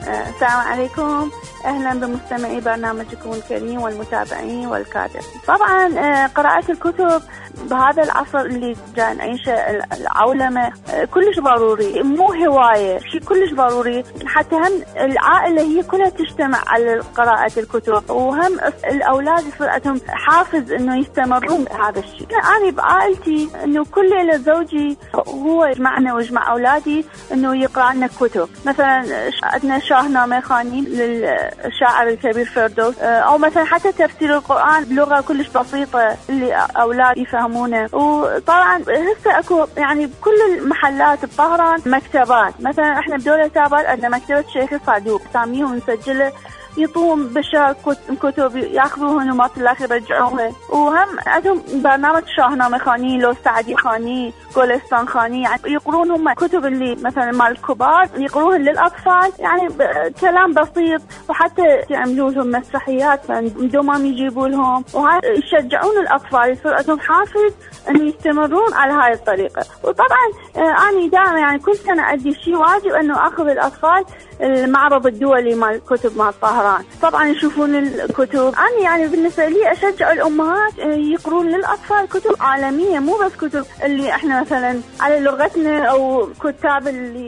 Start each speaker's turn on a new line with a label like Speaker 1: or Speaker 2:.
Speaker 1: السلام عليكم، أهلا بمستمعي برنامجكم الكريم والمتابعين والكاتب. طبعا قراءة الكتب بهذا العصر اللي جاي نعيشه، العولمة، كلش ضروري، مو هواية، شيء كلش ضروري. حتى هم العائلة هي كلها تجتمع على قراءة الكتب، وهم الأولاد يصير عندهم حافز إنه يستمرون بهذا الشيء. أنا بعائلتي إنه كل ليلة زوجي هو يجمعنا ويجمع أولادي إنه يقرأ لنا كتب. مثلا عندنا شاهنامة خاني للشاعر الكبير فردوس، أو مثلا حتى تفسير القرآن بلغة كلش بسيطة اللي أولاد يفهمونه. وطبعا هسه أكو يعني بكل المحلات بطهران مكتبات. مثلا إحنا بدولة تابات عندنا مكتبة شيخ صادوق، ساميهم ونسجله، يطوم بالشهر كتب، ياخذوهن وما تلاقي يرجعوها. وهم عندهم برنامج شاهنامة خاني، لو سعدي خاني، غولستان خاني، يعني يقرون هم كتب اللي مثلا مال الكبار يقروهن للأطفال، يعني كلام بسيط. وحتى يعملوا لهم مسرحيات دوما يجيبوا لهم، وهاي يشجعون الأطفال، يصير عندهم حافز أن يستمرون على هاي الطريقة. وطبعا أنا دائما يعني كل سنة عندي شيء واجب أنه أخذ الأطفال المعرض الدولي مال كتب مال طهران، طبعا يشوفون الكتب. أنا يعني بالنسبة لي أشجع الأمهات يقرون للأطفال كتب عالمية، مو بس كتب اللي احنا مثلا على لغتنا أو كتاب اللي